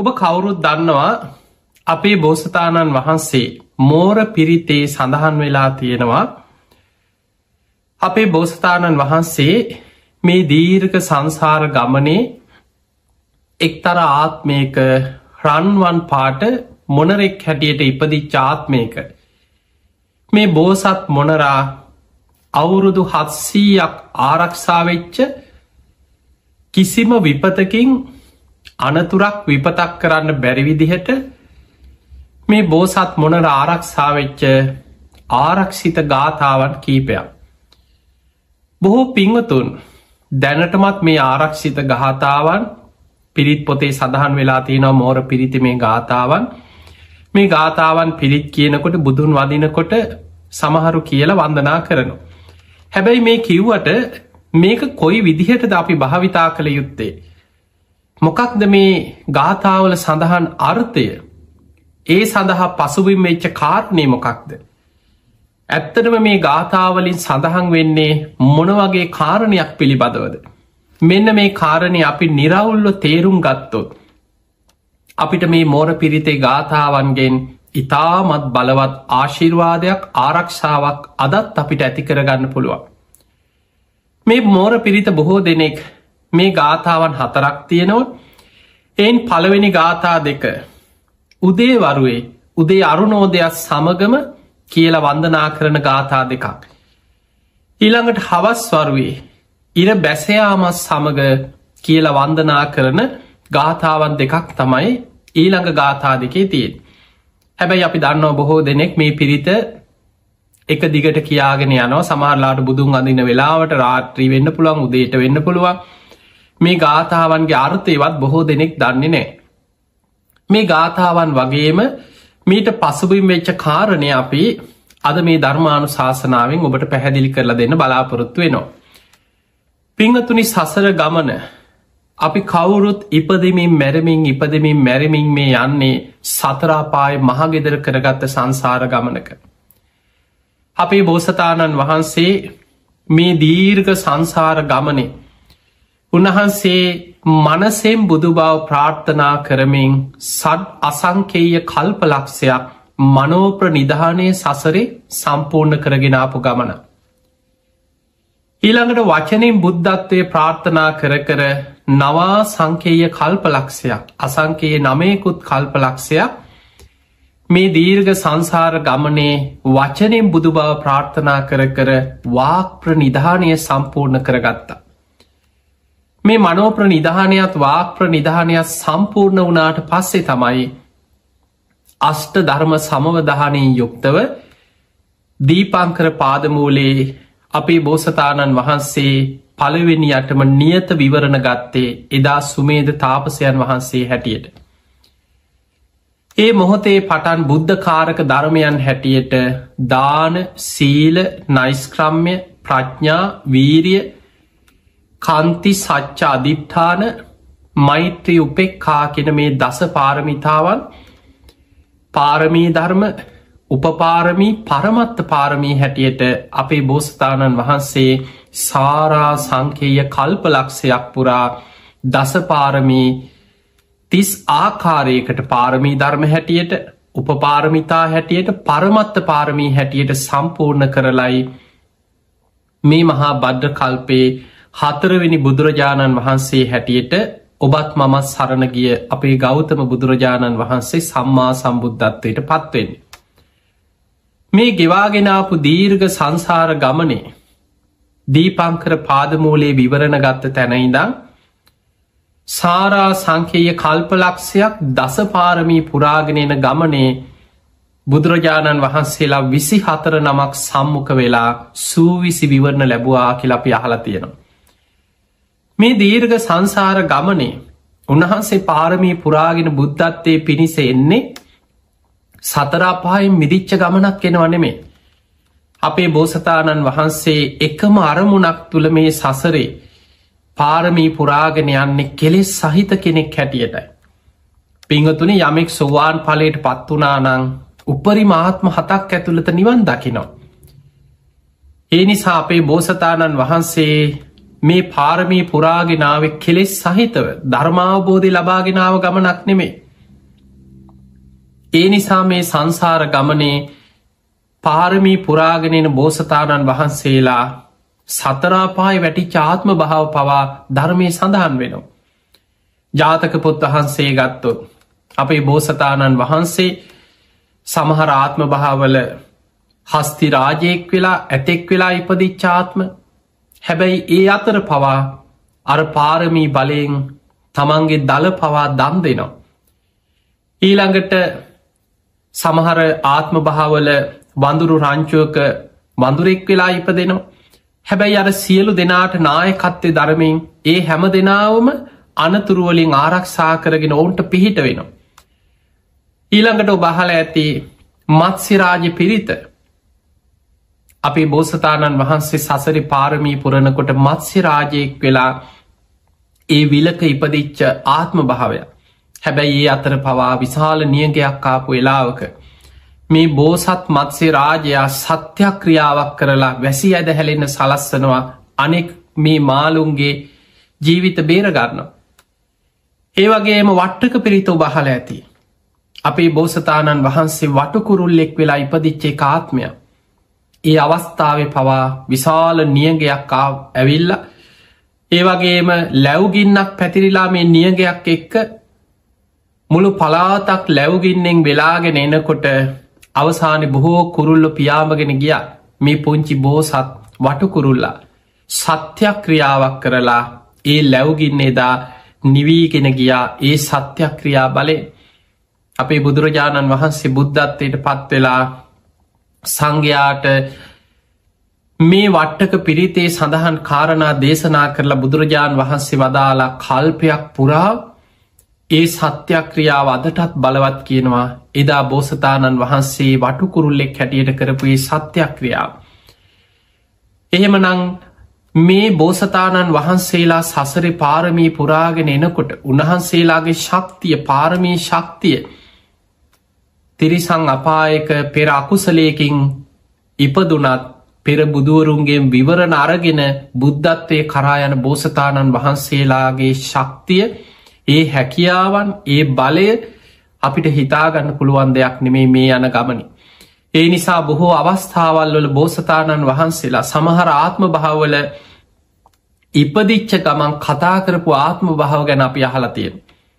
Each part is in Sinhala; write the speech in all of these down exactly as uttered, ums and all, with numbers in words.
ඔබ කවුරුත් දන්නවා අපේ බෝසතාණන් වහන්සේ මෝර පිරිතේ සඳහන් වෙලා තියෙනවා අපේ බෝසතාණන් වහන්සේ මේ දීර්ඝ සංසාර ගමනේ එක්තර ආත්මයක රන්වන් පාට මොනරෙක් හැටියට ඉපදිච්ච ආත්මයක මේ බෝසත් මොනරා අවුරුදු හත්සීයක් ආරක්ෂාවෙච්ච කිසිම විපතකින් අනතුරක් විපතක් කරන්න බැරිවිදිහට මේ බෝසත් මොනර ආරක්ෂාවෙච්ච ආරක්ෂිත ගාථාවන් කීපයක්. බොහෝ පිංවතුන් දැනටමත් මේ ආරක්ෂිත ගාථාවන් පිරිත් පොතේ සඳහන් වෙලා තියෙනවා මෝර පිරිති මේ ගාථාවන් මේ ගාථාවන් පිරිත් කියනකොට බුදුන් වදිනකොට සමහරු කියලා වන්දනා කරනවා. හැබැයි මේ කිව්වට මේක කොයි විදිහටද අපි භාවිතා කළ යුත්තේ. මොකක්ද මේ ගාථාවල සඳහන් අර්ථය ඒ සඳහා පසුබිම් වෙච්ච කාරණය මොකක්ද. ඇත්තටම මේ ගාථාවලින් සඳහන් වෙන්නේ මොනවගේ කාරණයක් පිළිබඳවද. මෙන්න මේ කාරණය අපි නිරවුල්ව තේරුම් ගත්තොත් අපිට මේ මෝර පිරිතේ ගාථාවන්ගෙන් ඉතාමත් බලවත් ආශිර්වාදයක් ආරක්ෂාවක් අදත් අපිට ඇති කරගන්න පුළුවන්. මේ මෝර පිරිත බොහෝ දෙනෙක් මේ ගාථාවන් හතරක් තියෙනවා. එයින් පළවෙනි ගාථා දෙක උදේ වරුවේ උදේ අරුණෝදයක් සමගම කියල වන්දනා කරන ගාථා දෙකක්. ඊළඟට හවස් වරුවේ ඉර බැසයාමත් සමග කියල වන්දනා කරන ගාථාවන් දෙකක් තමයි ඊළඟ ගාථා දෙකේ තියෙන්. හැබැයි අපි දන්නවා බොහෝ දෙනෙක් මේ පිරිත එක දිගට කියාගෙන යනවා සමහරලාට බුදුන් අඳන්න වෙලාවට රාත්‍රී වෙන්න පුළුවන් උදේට වෙන්න පුළුවන් මේ ගාථාවන්ගේ අර්ථයවත් බොහෝ දෙනෙක් දන්නේ නෑ. මේ ගාථාවන් වගේම මීට පසුබිම් වෙච්ච කාරණය අපි අද මේ ධර්මානු ශාසනාවෙන් ඔබට පැහැදිලි කරලා දෙන්න බලාපොරොත්තු වෙනවා. පිංහතුනි සසර ගමන අපි කවුරුත් ඉපදමින් මැරමින් ඉපදමින් මැරමින් මේ යන්නේ සතරාපාය මහගෙදර කරගත්ත සංසාර ගමනක. අපේ බෝසතාණන් වහන්සේ මේ දීර්ඝ සංසාර ගමනේ උන්වහන්සේ මනසෙන් බුදු බව ප්‍රාර්ථනා කරමින් සඩ් අසංකේය කල්පලක්ෂයක් මනෝප්‍ර නිධානය සසරේ සම්පූර්ණ කරගෙනාපු ගමන. ඊළඟට වචනින් බුද්ධත්වය ප්‍රාර්ථනා කර කර නවා සංකේය කල්පලක්ෂයක් අසංකයේ නමයකුත් කල්පලක්ෂයක් මේ දීර්ඝ සංසාර ගමනේ වචනෙන් බුදු බව ප්‍රාර්ථනා කර කර වාක්ප්‍ර නිධානය සම්පූර්ණ කරගත්තා. මේ මනෝප්‍ර නිධානයත් වාක්ප්‍ර නිධානයක් සම්පූර්ණ වනාට පස්සේ තමයි අෂ්ට ධර්ම සමවධානයෙන් යුක්තව දීපංකර පාදමූලේ අපේ බෝසතාණන් වහන්සේ පළවෙනි යටම නියත විවරණ ගත්තේ එදා සුමේද තාපසයන් වහන්සේ හැටියට. ඒ මොහොතේ පටන් බුද්ධකාරක ධර්මයන් හැටියට දාන සීල නයිස්ක්‍රම්ය ප්‍රඥා වීරිය කන්ති සච්ච අධිප්ඨාන මෛත්‍රී උපෙක්ඛා කියන මේ දස පාරමිතාවන් පාරමී ධර්ම උපපාරමී පරමත්ත පාරමී හැටියට අපේ බෝසතාණන් වහන්සේ සාරා සංකේය කල්පලක්ෂයක් පුරා දසපාරමී තිස් ආකාරයකට පාරමී ධර්ම හැටියට උපපාරමිතා හැටියට පරමත්ත පාරමී හැටියට සම්පූර්ණ කරලයි මේ මහා බද්ධ කල්පේ හතරවෙනි බුදුරජාණන් වහන්සේ හැටියට ඔබත් මමත් සරණ ගිය අපේ ගෞතම බුදුරජාණන් වහන්සේ සම්මා සම්බුද්ධත්වයට පත්වෙන්නේ. මේ ගෙවාගෙනාපු දීර්ඝ සංසාර ගමනේ දීපංකර පාදමූලේ විවරණ ගත්ත තැනයිදං සාරා සංකේය කල්පලක්ෂයක් දසපාරමී පුරාගෙනන ගමනේ බුදුරජාණන් වහන්සේලා විසි හතර නමක් සම්මුඛ වෙලා සූවිසි විවරණ ලැබවා කියල අපි අහලා තියෙනවා. මේ දීර්ඝ සංසාර ගමනේ උන්වහන්සේ පාරමී පුරාගෙන බුද්ධත්වය පිණිස එන්නේ සතරාපායෙන් මිදිච්ච ගමනක් එනවා නෙමේ. අපේ බෝසතාණන් වහන්සේ එකම අරමුණක් තුළ මේ සසරේ පාරමී පුරාගෙන යන්නේ කෙලෙස් සහිත කෙනෙක් හැටියටයි. පිංහතුනි යමෙක් සෝවාන් ඵලයට පත් වනානං උපරි මාත්ම හතක් ඇතුළත නිවන් දකිනවා. ඒ නිසා අපේ බෝසතාණන් වහන්සේ මේ පාරමී පුරාගෙනාව කෙලෙස් සහිතව ධර්මාවබෝධය ලබාගෙනාව ගමනක් නෙමේ. ඒ නිසා මේ සංසාර ගමනේ පාරමී පුරාගෙනෙන බෝසතාණන් වහන්සේලා සතරාපාය වැටි චාත්ම භාව පවා ධර්මය සඳහන් වෙනවා. ජාතක පොත් වහන්සේ ගත්තොත් අපේ බෝසතාණන් වහන්සේ සමහර ආත්ම භාවල හස්ති රාජයෙක් වෙලා ඇතෙක් වෙලා ඉපදිච්චාත්ම හැබැයි ඒ අතර පවා අර පාරමී බලයෙන් තමන්ගේ දළ පවා දම් දෙනවා. ඊළඟට සමහර ආත්ම භාවල වඳුරු රංචුවක වඳුරෙක් වෙලා ඉපදෙනවා. හැබැයි අර සියලු දෙනාට නායකත්වය ධර්මයෙන් ඒ හැම දෙනාවම අනතුරුවලින් ආරක්ෂා කරගෙන ඔවුන්ට පිහිට වෙනවා. ඊළඟට ඔබහල ඇති මත්සිරාජ පිරිත අපේ බෝසතාණන් වහන්සේ සසරි පාරමී පුරණකොට මත්සිරාජයෙක් වෙලා ඒ විලක ඉපදිච්ච ආත්ම භාවය. හැබැයි ඒ අතර පවා විශාල නියගයක් ආපු වෙලාවක මේ බෝසත් මත්සේ රාජයා සත්‍යක්‍රියාවක් කරලා වැසි ඇද හැලෙන්න සලස්සනවා අනෙක් මේ මාළුන්ගේ ජීවිත බේරගන්නවා. ඒ වගේම වට්ටක පිරිත ඔබහල ඇති. අපේ බෝසතාණන් වහන්සේ වටකුරුල්ලෙක් වෙලා ඉපදිච්චේ ආත්මය. ඒ අවස්ථාව පවා විශාල නියගයක් ඇවිල්ල ඒ වගේම ලැව්ගින්නක් පැතිරිලා මේ නියගයක් එක්ක මුළු පලාතක් ලැව්ගින්නෙන් වෙලාගෙන එනකොට අවසානය බොහෝ කුරුල්ල පියාමගෙන ගිය මේ පුංචි බෝසත් වටකුරුල්ලා සත්‍යක්‍රියාවක් කරලා ඒ ලැව්ගින්නේදා නිවීගෙන ගියා ඒ සත්‍යක්‍රියා බලය අපේ බුදුරජාණන් වහන්සේ බුද්ධත්වයට පත්වෙලා සංඝයාට මේ වට්ටක පිරිතේ සඳහන් කාරණා දේශනා කරලා බුදුරජාණන් වහන්සේ වදාලා කල්පයක් පුරා ඒ සත්‍යක්‍රියාව අදටත් බලවත් කියනවා එදා බෝසතාණන් වහන්සේ වටුකුරුල්ලෙක් හැටියට කරපුේ සත්‍යක්‍රියාව. එහෙමනං මේ බෝසතාණන් වහන්සේලා සසර පාරමී පුරාගෙන එනකොට උන්වහන්සේලාගේ ශක්තිය පාරමී ශක්තිය තිරිසං අපායක පෙර අකුසලයකින් ඉපදුනත් පෙර බුදුවරුන්ගේ විවරණ අරගෙන බුද්ධත්වය කරායන බෝසතාණන් වහන්සේලාගේ ශක්තිය ඒ හැකියාවන් ඒ බලය අපිට හිතාගන්න පුළුවන් දෙයක් නෙමේ මේ යන ගමනි. ඒ නිසා බොහෝ අවස්ථාවල් වල බෝසතාණන් වහන්සේලා සමහර ආත්ම භාවවල ඉපදිච්ච ගමන් කතා කරපු ආත්ම භාව ගැන අපි අහලතියෙන්.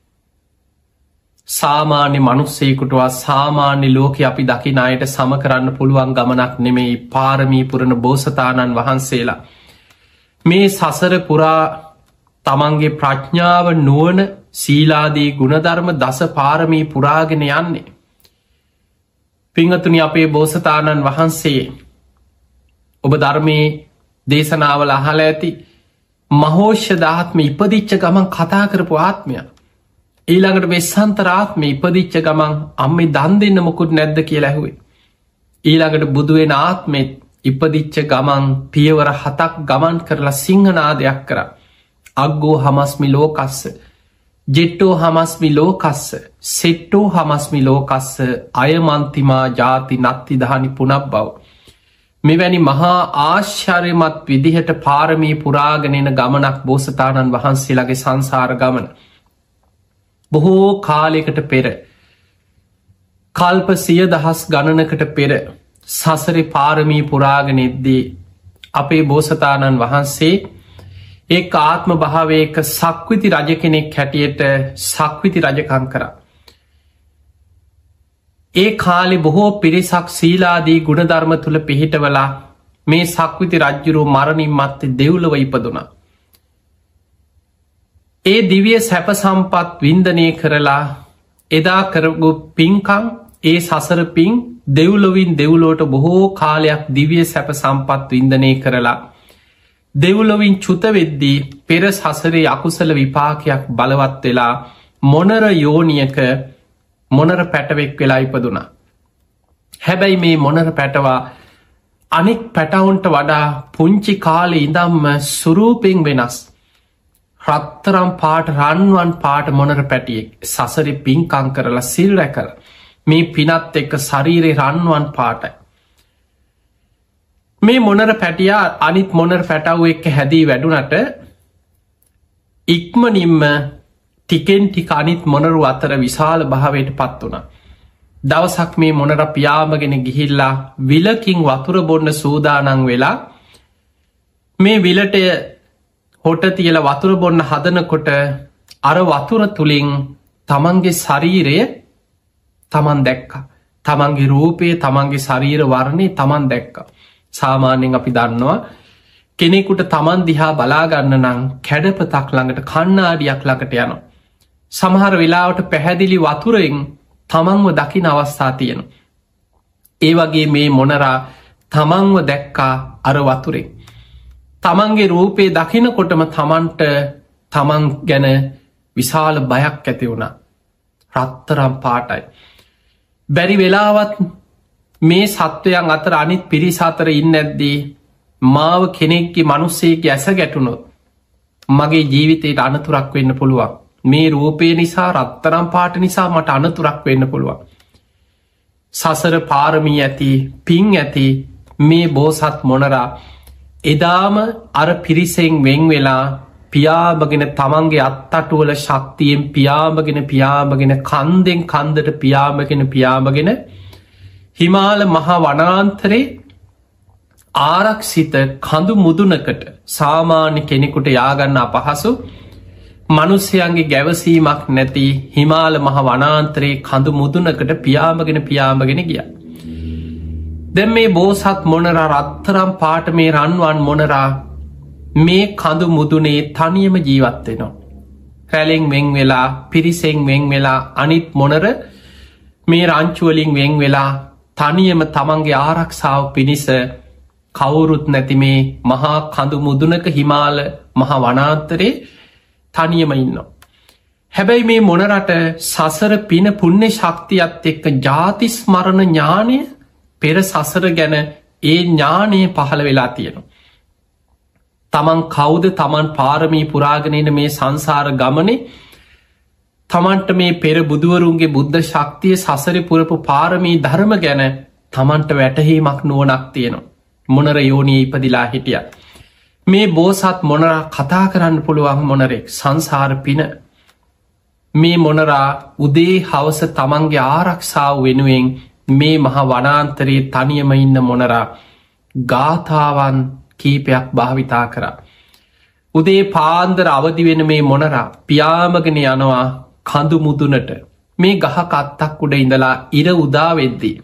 සාමාන්‍ය මනුස්සේකුටවා සාමාන්‍ය ලෝක අපි දකින අයට සම කරන්න පුළුවන් ගමනක් නෙමෙයි පාරමී පුරණ බෝසතාණන් වහන්සේලා. මේ සසර පුරා තමන්ගේ ප්‍රඥාව නුවන සීලාදී ගුණධර්ම දස පාරමී පුරාගෙන යන්නේ. පිංහතුනි අපේ බෝසතාණන් වහන්සේ ඔබ ධර්මයේ දේශනාවල අහල ඇති මහෝෂ්‍ය දාත්ම ඉපදිච්ච ගමන් කතා කරපු ආත්මය. ඊළඟට වෙස්සන්තරාත්ම ඉපදිච්ච ගමන් අම්මේ දන් දෙන්න මොකුත් නැද්ද කියලා ඇහුවේ. ඊළඟට බුදුවෙන ආත්මෙත් ඉපදිච්ච ගමන් පියවර හතක් ගමන් කරලා සිංහනාදයක් කර. අග්ගෝ හමස්මි ලෝකස්ස ජෙට්ටෝ හමස්මි ලෝකස්ස සෙට්ටෝ හමස්මි ලෝකස්ස අයමන්තිමා ජාති නත්ති දහනි පුනක් බව. මෙවැනි මහා ආශ්චර්යමත් විදිහට පාරමී පුරාගෙනෙන ගමනක් බෝසතාණන් වහන්සේලාගේ සංසාර ගමන. බොහෝ කාලයකට පෙර කල්ප සිය දහස් ගණනකට පෙර සසරි පාරමී පුරාගෙනෙද්දී අපේ බෝසතාණන් වහන්සේ ඒ ආත්ම භාවයක සක්විති රජ කෙනෙක් හැටියට සක්විති රජකං කර. ඒ කාලෙ බොහෝ පිරිසක් සීලාදී ගුණධර්ම තුළ පිහිටවලා මේ සක්විති රජ්ජුරු මරණින් මත්තේ දෙව්ලොව ඉපදුනා. ඒ දිවිය සැප සම්පත් වින්දනය කරලා එදා කරගු පින්කං ඒ සසර පින් දෙව්ලොවින් දෙව්ලෝට බොහෝ කාලයක් දිවිය සැප සම්පත් වින්දනය කරලා දෙව්ලොවින් චුතවෙද්දී පෙර සසරේ අකුසල විපාකයක් බලවත් වෙලා මොනර යෝනියක මොනර පැටවෙක් වෙලා ඉපදුනා. හැබැයි මේ මොනර පැටවා අනෙක් පැටවුන්ට වඩා පුංචි කාලෙ ඉඳම්ම සුරූපෙන් වෙනස්. රත්තරම් පාට රන්වන් පාට මොනර පැටියෙක් සසරි පින්කං කරලා සිල් රැකල මේ පිනත් එක්ක ශරීරය රන්වන් පාටයි. මේ මොනර පැටියා අනිත් මොනර පැටව් එක්ක හැදී වැඩුනට ඉක්මනින්ම ටිකෙන් ටික අනිත් මොනරු අතර විශාල භාවයට පත් වුණ. දවසක් මේ මොනර පියාඹගෙන ගිහිල්ලා විලකින් වතුර බොන්න සූදානං වෙලා මේ විලට හොට තියල වතුර බොන්න හදනකොට අර වතුර තුළින් තමන්ගේ ශරීරය තමන් දැක්ක. තමන්ගේ රූපය තමන්ගේ ශරීර වර්ණය තමන් දැක්ක. සාමාන්‍යෙන් අපි දන්නවා කෙනෙකුට තමන් දිහා බලාගන්න නං කැඩපතක් ළඟට කන්නාඩියක් ළඟට යනවා. සමහර වෙලාවට පැහැදිලි වතුරෙන් තමන්ව දකින අවස්ථා තියෙන. ඒ වගේ මේ මොනරා තමන්ව දැක්කා අර වතුරෙන්. තමන්ගේ රූපේ දකිනකොටම තමන්ට තමන් ගැන විශාල බයක් ඇති වුණා. රත්තරම් පාටයි. බැරි වෙලාවත් මේ සත්වයන් අතර අනිත් පිරිස අතර ඉන්න ඇද්දී මාව කෙනෙක්ගේ මනුස්සේගේ ඇස ගැටුණොත් මගේ ජීවිතයට අනතුරක් වෙන්න පුළුවන්. මේ රූපය නිසා රත්තරම් පාට නිසා මට අනතුරක් වෙන්න පුළුවන්. සසර පාරමී ඇති පින් ඇති මේ බෝසත් මොනරා එදාම අර පිරිසෙන් වෙන් වෙලා පියාඹගෙන තමන්ගේ අත්තටුවල ශක්තියෙන් පියාඹගෙන පියාඹගෙන කන්දෙන් කන්දට පියාඹගෙන පියාඹගෙන හිමාල මහා වනාන්තරේ ආරක්ෂිත කඳු මුදුනකට සාමාන්‍ය කෙනෙකුට යාගන්න අපහසු මනුස්්‍යයන්ගේ ගැවසීමක් නැති හිමාල මහ වනාන්තරයේ කඳු මුදුනකට පියාඹගෙන පියාඹගෙන ගිය. දැන් මේ බෝසත් මොනරා රත්තරම් පාට මේ රන්වන් මොනරා මේ කඳු මුදුනේ තනියම ජීවත්වෙනවා. රැලෙන් වෙන් වෙලා පිරිසෙන් වෙන් වෙලා අනිත් මොනර මේ රංචුවලින් වෙන් වෙලා තනියම තමන්ගේ ආරක්ෂාව පිණිස කවුරුත් නැති මේ මහා කඳු මුදුනක හිමාල මහ වනාන්තරේ තනියම ඉන්නවා. හැබැයි මේ මොනරට සසර පින පුුණ්‍ය ශක්තියත් එක්ක ජාතිස්මරණ ඥානය පෙර සසර ගැන ඒ ඥානය පහළ වෙලා තියෙනවා. තමන් කවුද තමන් පාරමී පුරාගෙනන මේ සංසාර ගමනේ තමන්ට මේ පෙර බුදුවරුන්ගේ බුද්ධ ශක්තිය සසර පුරපු පාරමී ධර්ම ගැන තමන්ට වැටහීමක් නුවනක් තියෙනවා. මොනර යෝනී ඉපදිලා හිටිය. මේ බෝසත් මොනරා කතා කරන්න පුළුවන් මොනරෙක් සංසාර පින මේ මොනරා උදේ හවස තමන්ගේ ආරක්ෂාව වෙනුවෙන් මේ මහ වනාන්තරයේ තනියම ඉන්න මොනරා ගාථාවන් කීපයක් භාවිතා කරා. උදේ පාන්දර අවදි වෙන මේ මොනරා පියාමගෙන යනවා කඳු මුදුනට මේ ගහක අත්තක් උඩ ඉඳලා ඉර උදාවෙද්දී.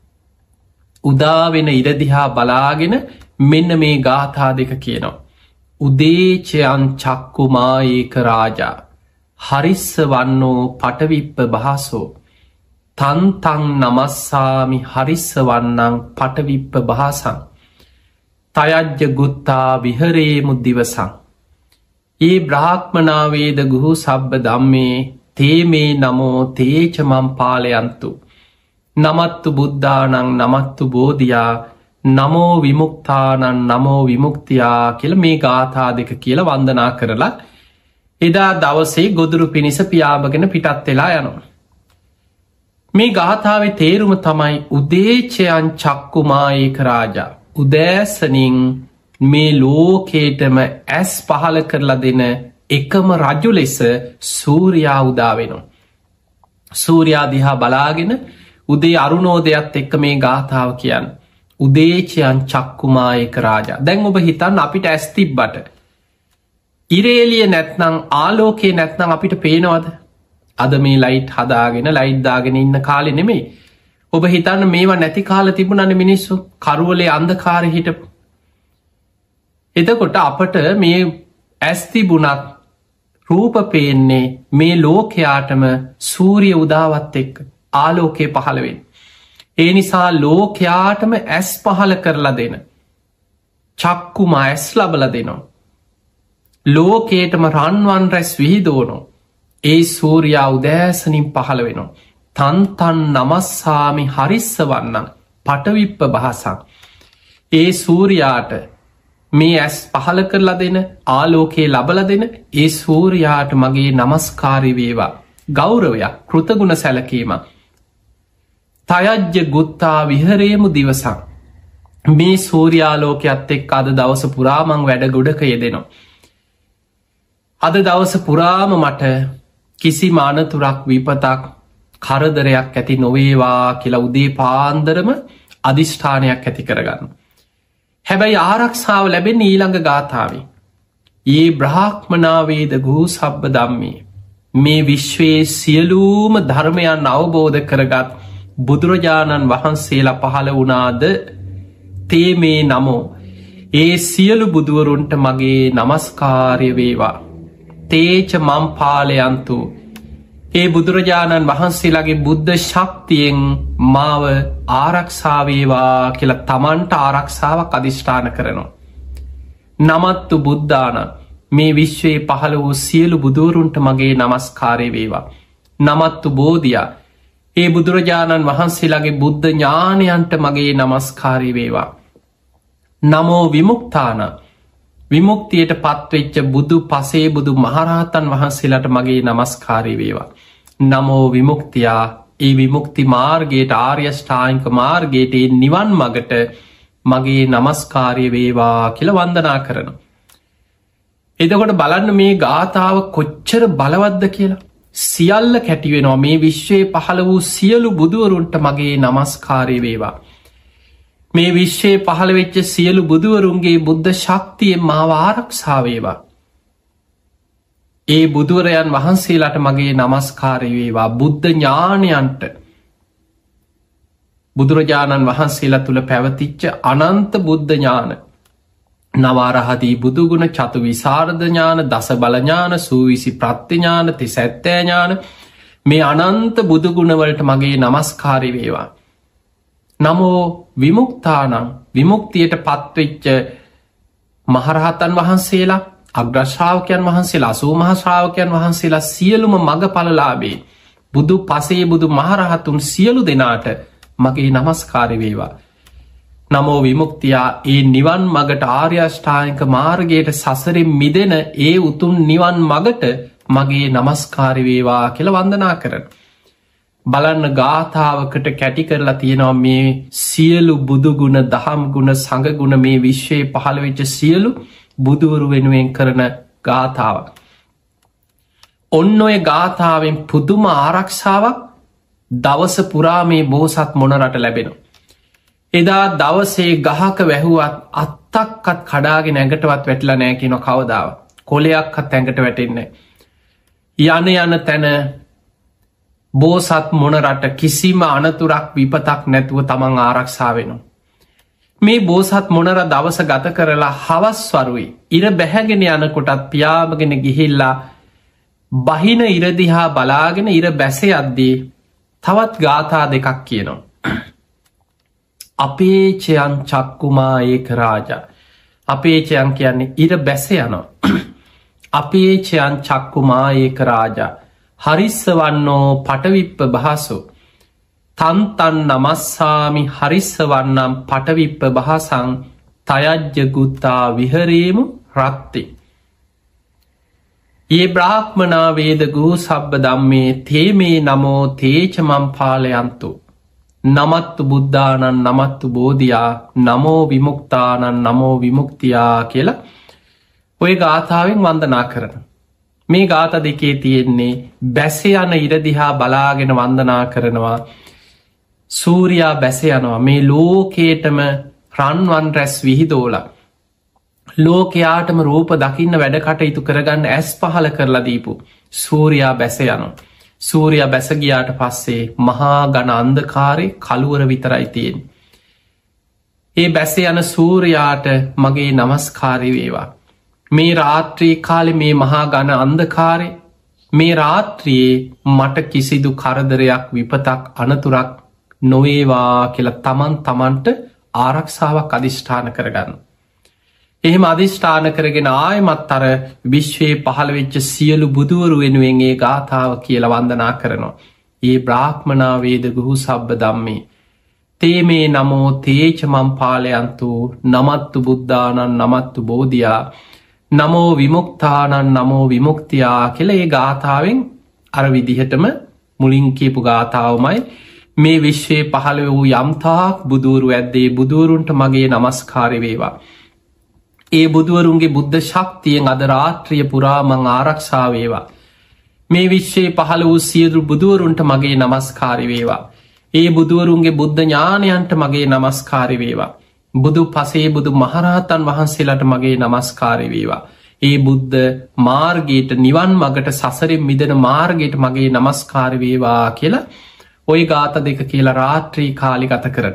උදාවෙන ඉරදිහා බලාගෙන මෙන්න මේ ගාථා දෙක කියනවා. උදේචයන් චක්කුමාඒක රාජා හරිස්ස වන්නෝ පටවිප්ප භාසෝ තන්තං නමස්සාමි හරිස්ස වන්නං පටවිප්ප භාසං තයජ්‍ය ගුත්තා විහරේමු දිවසං ඒ බ්‍රාහ්මනාවේද ගුහු සබ්බ දම්මේ තේමේ නමෝ තේචමම් පාලයන්තු නමත්තු බුද්ධානං නමත්තු බෝධයා නමෝ විමුක්තානන් නමෝ විමුක්තියා කියල මේ ගාථා දෙක කියල වන්දනා කරලා එදා දවසේ ගොදුරු පිණිස පියාඹගෙන පිටත් වෙලා යනවා. මේ ගාථාවේ තේරුම තමයි උදේචයන් චක්කුමාඒක රාජා උදෑසනින් මේ ලෝකේටම ඇස් පහල කරලා දෙන එකම රජු ලෙස සූරයා උදාවෙනවා. සූරයා දිහා බලාගෙන උදේ අරුණෝදයක්ත් එක්ක මේ ගාථාව කියන්න. උදේචයන් චක්කුමාඒක රාජා. දැන් ඔබ හිතන්න අපිට ඇස් තිබ්බට ඉරේලිය නැත්නං ආලෝකයේ නැත්නං අපිට පේනවද? අද මේ ලයිට් හදාගෙන ලයිට්දාගෙන ඉන්න කාලෙ නෙමෙයි. ඔබ හිතන්න මේවා නැති කාල තිබුණන මිනිස්සු කරුවලේ අන්දකාර හිටපු. එතකොට අපට මේ ඇස් තිබුණත් රූප පේන්නේ මේ ලෝකයාටම සූරිය උදාවත් එක්ක ආලෝකය පහළවෙන්. ඒ නිසා ලෝකයාටම ඇස් පහල කරලා දෙන චක්කුම ඇස් ලබල දෙනවා. ලෝකේටම රන්වන් රැස් විහිදෝනෝ ඒ සූරයා උදෑසනින් පහළ වෙනවා. තන්තන් නමස්සාමි හරිස්ස වන්නන් පටවිප්ප භාසං ඒ සූරයාට මේ ඇස් පහල කරලා දෙන ආලෝකයේ ලබල දෙන ඒ සූරයාට මගේ නමස්කාරි වේවා ගෞරවයක් කෘතගුණ සැලකීම තයජ්‍ය ගුත්තා විහරේමු දිවසං මේ සූර්යාලෝකයත් එක් අද දවස පුරාමං වැඩ ගොඩක යෙදෙනවා. අද දවස පුරාම මට කිසි මානතුරක් විපතක් කරදරයක් ඇති නොවේවා කියලා උදේ පාන්දරම අධිෂ්ඨානයක් ඇති කරගන්න. හැබැයි ආරක්ෂාව ලැබෙන ඊළඟ ගාථාවේ. ඒ බ්‍රාහ්මනාවේද ගූ සබ්බ දම්මේ. මේ විශ්වයේ සියලූම ධර්මයන් අවබෝධ කරගත් බුදුරජාණන් වහන්සේලා පහළ වුණාද තේ මේ නමෝ. ඒ සියලු බුදුවරුන්ට මගේ නමස්කාරය වේවා. තේච මම් පාලයන්තු. ඒ බුදුරජාණන් වහන්සේලාගේ බුද්ධ ශක්තියෙන් මාව ආරක්ෂාවේවා කියලා තමන්ට ආරක්ෂාවක් අධිෂ්ඨාන කරනවා. නමත්තු බුද්ධාන. මේ විශ්වයේ පහළ වූ සියලු බුදුවරුන්ට මගේ නමස්කාරය වේවා. නමත්තු බෝධියා. ඒ බුදුරජාණන් වහන්සේලාගේ බුද්ධ ඥානයන්ට මගේ නමස්කාරය වේවා. නමෝ විමුක්තාන. විමුක්තියට පත්වෙච්ච බුදු පසේ බුදු මහරහතන් වහන්සේලාට මගේ නමස්කාරය වේවා. නමෝ විමුක්තියා. ඒ විමුක්ති මාර්ගයට ආර්යෂ්ඨායික මාර්ගයට නිවන් මගට මගේ නමස්කාරය වේවා කියලා වන්දනා කරනවා. එතකොට බලන්න මේ ගාථාව කොච්චර බලවද්ද කියලා. සියල්ල කැටිවෙනවා මේ විශ්වයේ පහළ වූ සියලු බුදුවරුන්ට මගේ නමස්කාරය වේවා. මේ විශ්වයේ පහළ වෙච්ච සියලු බුදුවරුන්ගේ බුද්ධ ශක්තියෙන් මාව ආරක්ෂා වේවා. ඒ බුදුවරයන් වහන්සේලාට මගේ නමස්කාරය වේවා. බුද්ධ ඥානයන්ට බුදුරජාණන් වහන්සේලා තුළ පැවතිච්ච අනන්ත බුද්ධ ඥාන නවාරහදී බුදුගුණ චතු විසරද ඥාන දස බලඥාන සූවිසි ප්‍රත්තිඥාන තිසැත්තෑ ඥාන මේ අනන්ත බුදුගුණවලට මගේ නමස්කාරය වේවා. නමෝ විමුක්තානම්. විමුක්තියට පත්වෙච්ච මහරහතන් වහන්සේලා අග්‍රශ්‍රාවකයන් වහන්සේලා අසූ මහශ්‍රාවකයන් වහන්සේලා සියලුම මඟ පලලාබේ බුදු පසේ බුදු මහරහතුන් සියලු දෙනාට මගේ නමස්කාරය වේවා. නමෝ විමුක්තියා. ඒ නිවන් මගට ආර්යෂ්ඨායික මාර්ගයට සසරෙන් මිදෙන ඒ උතුම් නිවන් මගට මගේ නමස්කාරය වේවා කියලා වන්දනා කරන. බලන්න ගාථාවකට කැටි කරලා තියෙනවා මේ සියලු බුදුගුණ දහම් ගුණ සඟගුණ මේ විශ්වයේ පහළ වෙච්ච සියලු බුදුවරු වෙනුවෙන් කරන ගාථාවක්. ඔන්න ඔය ගාථාවෙන් පුදුම ආරක්ෂාවක් දවස පුරා මේ බෝසත් මොනරට ලැබෙනවා. එදා දවසේ ගහක වැැහුවත් අත්තක්කත් කඩාගෙන ඇඟටවත් වැටලා නෑ කියන කවදාව. කොලයක්කත් ඇඟට වැටෙන්නේ. යන යන තැන බෝසත් මොනරට කිසිම අනතුරක් විපතක් නැතුව තමන් ආරක්ෂා වෙනවා. මේ බෝසත් මොනර දවස ගත කරලා හවස් වරුයි ඉර බැහැගෙන යනකොටත් පියාඹගෙන ගිහිල්ලා බහින ඉරදිහා බලාගෙන ඉර බැසේ අද්දී තවත් ගාථා දෙකක් කියනවා. අපේචයන් චක්කුමා ඒක රාජා. අපේචයන් කියන්නේ ඉර බැස යනවා. අපේචයන් චක්කුමා ඒක රාජා. හරිස්ස වන්නෝ පටවිප්ප භාසෝ. තන්තන් නමස්සාමි හරිස්ස වන්නම් පටවිප්ප භාසං තයජ්ජගුත්තා විහරේමු රත්ති. ඒ බ්‍රාහ්මනා වේදගූ සබ්බ දම්මේ තේමේ නමෝ තේචමම් පාලයන්තු. නමත්තු බුද්ධානන් නමත්තු බෝධයා නමෝ විමුක්තානන් නමෝ විමුක්තියා කියලා ඔය ගාථාවෙන් වන්දනා කරන. මේ ගාථ දෙකේ තියෙන්නේ බැස යන ඉරදිහා බලාගෙන වන්දනා කරනවා. සූරයා බැස යනවා මේ ලෝකේටම රන්වන් රැස් විහිදෝලා. ලෝකයාටම රූප දකින්න වැඩ කටයුතු කරගන්න ඇස් පහල කරලා දීපු සූරයා බැස යනවා. සූරයා බැසගියාට පස්සේ මහා ගණ අන්දකාරය කළුවර විතරයි තියෙන්. ඒ බැස යන සූරයාට මගේ නමස්කාරය වේවා. මේ රාත්‍රී කාලෙ මේ මහා ගණ අන්දකාරය මේ රාත්‍රියයේ මට කිසිදු කරදරයක් විපතක් අනතුරක් නොවේවා කියලා තමන් තමන්ට ආරක්ෂාවක් අධිෂ්ඨාන කරගන්න. එහෙම අධිෂ්ඨාන කරගෙන ආයමත් අර විශ්වයේ පහළ වෙච්ච සියලු බුදුවරු වෙනුවෙන් ඒ ගාථාව කියලා වන්දනා කරනවා. ඒ බ්‍රාහ්මනා වේදගුහු සබ්බ දම්මේ තේ මේ නමෝ තේචමම් පාලයන්තු නමත්තු බුද්ධානන් නමත්තු බෝධයා නමෝ විමුක්තානන් නමෝ විමුක්තියා කියලා ඒ ගාථාවෙන් අර විදිහටම මුලින් කියපු ගාථාවමයි මේ විශ්වයේ පහළ වූ යම්තාක් බුදුවරු ඇද්දේ බුදුවරුන්ට මගේ නමස්කාරය වේවා. ඒ බුදුවරුන්ගේ බුද්ධ ශක්තියෙන් අද රාත්‍රිය පුරා මං ආරක්ෂා වේවා. මේ විශ්වයේ පහළ වූ සියලු බුදුවරුන්ට මගේ නමස්කාරය වේවා. ඒ බුදුවරුන්ගේ බුද්ධ ඥානයන්ට මගේ නමස්කාරය වේවා. බුදු පසේ බුදු මහරහතන් වහන්සේලාට මගේ නමස්කාරය වේවා. ඒ බුද්ධ මාර්ගයට නිවන් මගට සසරෙන් මිදෙන මාර්ගයට මගේ නමස්කාරය වේවා කියලා ඔය ගාත දෙක කියලා රාත්‍රී කාලි ගත කරන.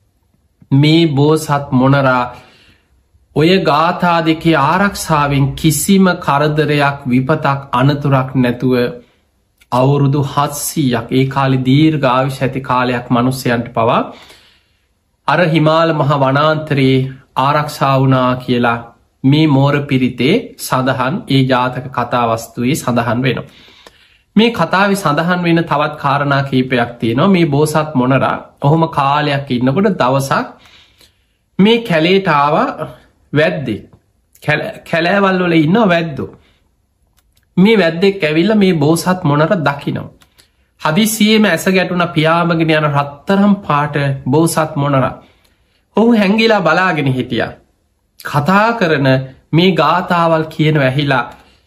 මේ බෝසත් මොනරා ඔය ගාථා දෙකේ ආරක්ෂාවෙන් කිසිම කරදරයක් විපතක් අනතුරක් නැතුව අවුරුදු හත්සීයක් ඒ කාලි දීර්ඝායුෂ ඇති කාලයක් මනුස්සයන්ට පවා අර හිමාල මහ වනාන්තරයේ ආරක්ෂා වුණා කියලා මේ මෝර පිරිතේ සඳහන් ඒ ජාතක කතාවස්තුවේ සඳහන් වෙනවා. මේ කතාව සඳහන් වෙන තවත් කාරණා කීපයක් තියෙනවා. මේ බෝසත් මොනරා ඔහොම කාලයක් ඉන්නකොට දවසක් මේ කැලේට ආවා වැද්දෙක්. කැලෑවල් වල ඉන්න වැද්දෝ. මේ වැද්දෙක් ඇවිල්ලා මේ බෝසත් මොනර දකිනවා. හදිසියේම ඇස ගැටුණ පියාඹගෙන යන රත්තරම් පාට බෝසත් මොනරා. ඔහු හැංගිලා බලාගෙන හිටියා. කතා කරන මේ ගාථාවල් කියන වැහිලා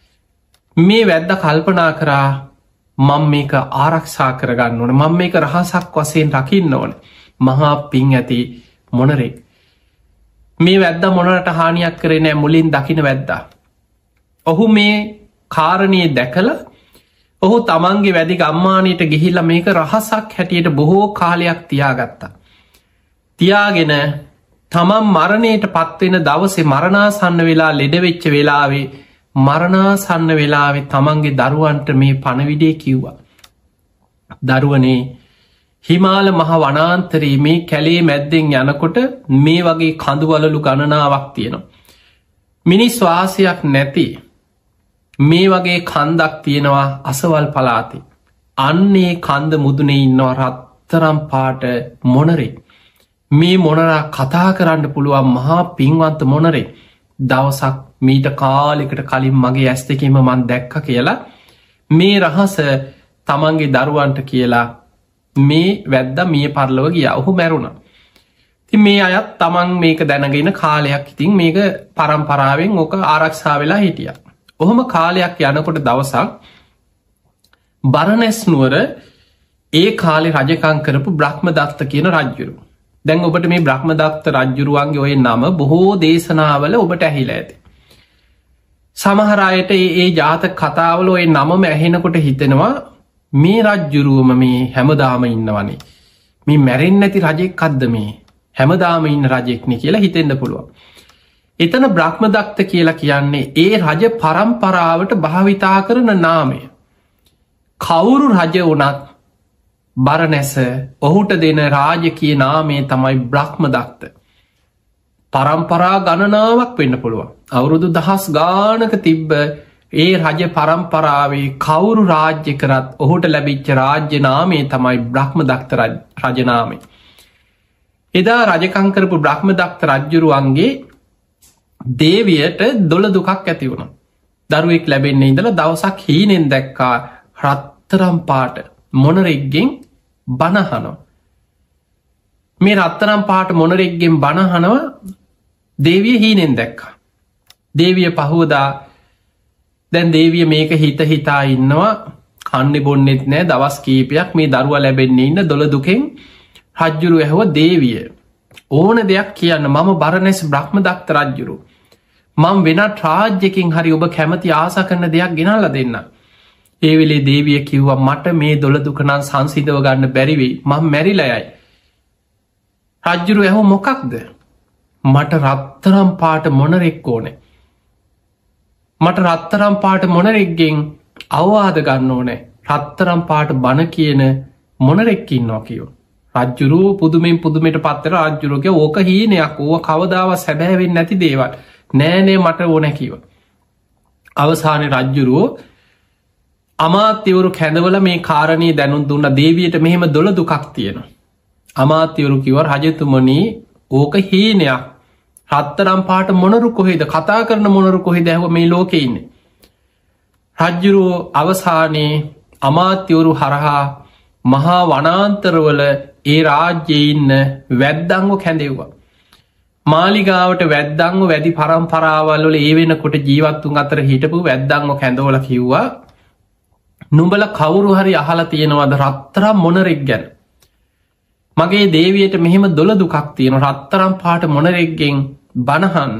මේ වැද්ද කල්පනා කරා මම මේක ආරක්ෂා කරගන්න ඕන. මම මේක රහසක් වශයෙන් රකින්න ඕන. මහා පිං ඇති මොනරෙක්. මේ වැද්ද මොනරට හානියක් කරේ නෑ මුලින් දකින වැද්දා. ඔහු මේ කාරණයේ දැකල ඔහු තමන්ගේ වැදි ගම්මානයට ගිහිල්ල මේක රහසක් හැටියට බොහෝ කාලයක් තියාගත්තා. තියාගෙන තමන් මරණයට පත්වෙන දවසේ මරණාසන්න වෙලා ලෙඩවෙච්ච වෙලාවේ මරණාසන්න වෙලාවේ තමන්ගේ දරුවන්ට මේ පණවිඩේ කිව්වා. දරුවනේ හිමාල මහ වනාන්තරයේ මේ කැලේ මැද්දෙන් යනකොට මේ වගේ කඳුවලලු ගණනාවක් තියෙනවා. මිනිස් වාසයක් නැති මේ වගේ කන්දක් තියෙනවා අසවල් පලාතේ. අන්නේ කන්ද මුදුනේ ඉන්නවා රත්තරම් පාට මොනරේ. මේ මොනරා කතා කරන්න පුළුවන් මහා පින්වන්ත මොනරේ. දවසක් මීට කාලෙකට කලින් මගේ ඇස් දෙකේම මන් දැක්ක කියලා මේ රහස තමන්ගේ දරුවන්ට කියලා මේ වැද්ද මිය පරලොව ගියා. ඔහු මැරුණා. ඉතින් මේ අයත් තමන් මේක දැනගෙන කාලයක් ඉතින් මේක පරම්පරාවෙන් ඕක ආරක්ෂා වෙලා හිටියා. ඔහොම කාලයක් යනකොට දවසක් බරණැස් නුවර ඒ කාලේ රජකම් කරපු බ්‍රහ්මදත්ත කියන රජුරු. දැන් ඔබට මේ බ්‍රහ්මදත්ත රජුරුවන්ගේ ඔය නම බොහෝ දේශනාවල ඔබට ඇහිලා ඇති. සමහර අයට ඒ ජාතක කතාවල ඔය නමම ඇහෙනකොට හිතෙනවා මේ රජ්ජුරුවම මේ හැමදාම ඉන්නවනේ. මේ මැරෙන්නේ නැති රජෙක්ද මේ හැමදාම ඉන්න රජෙක්නේ කියලා හිතෙන්න පුළුවන්. එතන බ්‍රහ්මදත්ත කියලා කියන්නේ ඒ රජ පරම්පරාවට භාවිතා කරන නාමය. කවුරු රජ වුණත් බරණැස ඔහුට දෙන රාජකීය නාමය තමයි බ්‍රහ්මදත්ත. පරම්පරා ගණනාවක් වෙන්න පුළුවන්. අවුරුදු දහස් ගානක තිබ්බ ඒ රජ පරම්පරාවේ කවුරු රාජ්‍ය කරත් ඔහුට ලැබිච්ච රාජ්‍ය නාමේ තමයි බ්‍රහ්මදත්ත රජනාමේ. එදා රජකම් කරපු බ්‍රහ්මදත්ත රජ්ජුරුවන්ගේ දේවියට දොළ දුකක් ඇති වුණා. දරුවෙක් ලැබෙන්නේ ඉඳලා දවසක් හීනෙන් දැක්කා රත්තරම් පාට මොනරෙක්ගෙන් බනහනවා. මේ රත්තරම් පාට මොනරෙක්ගෙන් බනහනවා දේවිය හීනෙන් දැක්කා. දේවිය පහුවදා දැන් දේවිය මේක හිත හිතා ඉන්නවා කන්නේ බොන්නෙත් නෑ දවස් කීපයක් මේ දරුවා ලැබෙන්නේ ඉන්න දොළ දුකෙන් රජ්ජුරුව ඇහුව දේවිය ඕන දෙයක් කියන්න මම බරණැස් බ්‍රහ්මදත්ත රජ්ජුරු මම වෙනත් රාජ්‍යකින් හරි ඔබ කැමති ආස කරන දෙයක් ගෙනල්ල දෙන්න. ඒ වෙලේ දේවිය කිව්වා මට මේ දොළ දුක නම් සංසිඳව ගන්න බැරි වෙයි මම මැරිලා යයි. රජ්ජුරු ඇහුව මොකක්ද? මට රත්තරම් පාට මොනරෙක් ඕනේ. මට රත්තරම් පාට මොනරෙක්ගෙන් අවවාද ගන්න ඕනෑ රත්තරම් පාට බණ කියන මොනරෙක් ඉන්නවා කියෝ. රජ්ජුරුව පුදුමෙන් පුදුමට පත්තර රජ්ජුරුවක ඕක හීනයක් ඕව කවදාව සැබෑවෙන් නැති දේවල් නෑනේ මට ඕන කිව. අවසානය රජ්ජුරුවෝ අමාත්‍යවරු කැඳවල මේ කාරණී දැනුන් දුන්න දේවියට මෙහෙම දොළ දුකක් තියෙනවා. අමාත්‍යවරු කිව රජතුමනී ඕක හීනයක් රත්තරම් පාට මොනරු කොහෙද කතා කරන මොනරු කොහෙ දැහව මේ ලෝකෙ ඉන්න. රජ්ජුරුවෝ අවසානයේ අමාත්‍යවරු හරහා මහා වනාන්තරවල ඒ රාජ්‍යඉන්න වැද්දංග කැඳෙව්වා. මාලිගාවට වැද්දංග වැදි පරම්පරාවල්වල ඒ වෙනකොට ජීවත්තුන් අතර හිටපු වැද්දංග කැඳවල කිව්වා නුඹල කවුරු හරි අහලා තියෙනවද රත්තරම් මොනරෙක් ගැන? මගේ දේවියට මෙහෙම දොළ දුකක් තියෙන රත්තරම් පාට මොනරෙක්ගෙන් බණහන්න.